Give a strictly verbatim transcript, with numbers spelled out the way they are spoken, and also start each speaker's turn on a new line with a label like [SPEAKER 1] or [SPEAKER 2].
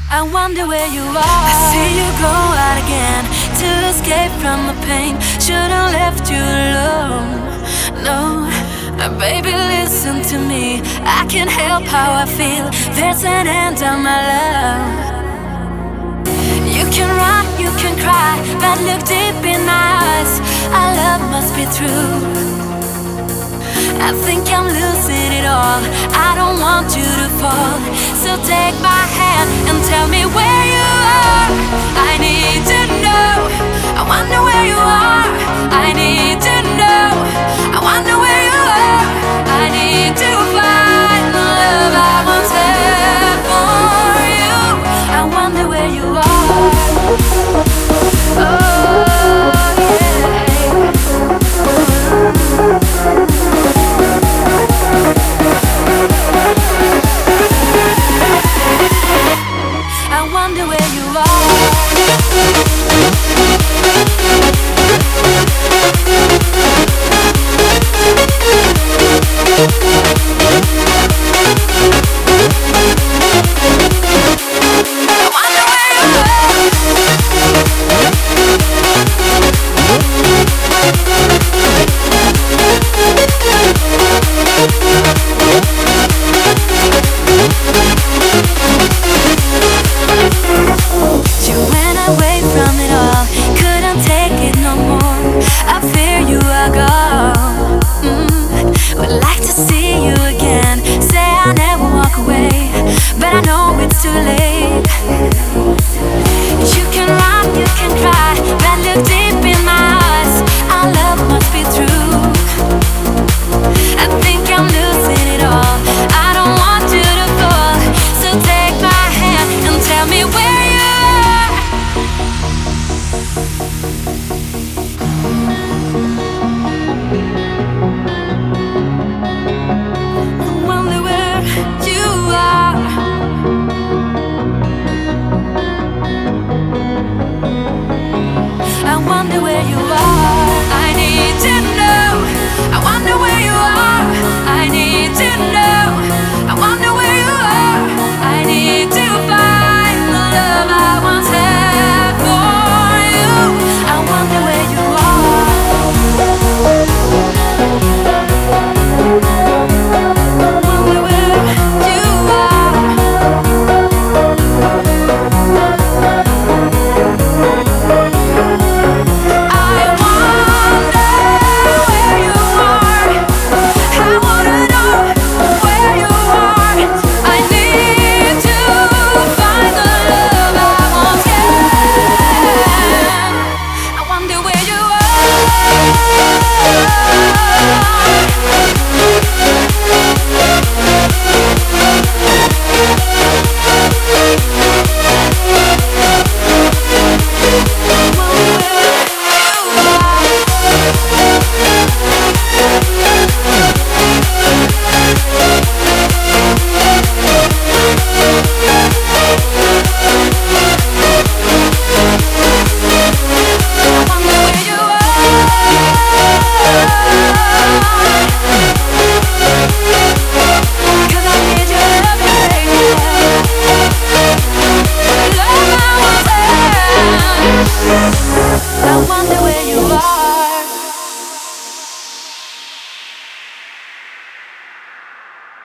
[SPEAKER 1] I wonder where you are. I see you go out again to escape from the pain. Should've left you alone. No, uh, baby, listen to me. I can't help how I feel. There's an end on my love. You can run, you can cry, but look deep in my eyes. Our love must be true. I think I'm losing it all. I don't want you to fall. So take my hand and tell me where you are. I need to know. I wonder where you are. I need to know. I wonder where you are. I need to find the love I once had for you. I wonder where you are. Oh, yeah. I wonder where you are. But I know it's too late.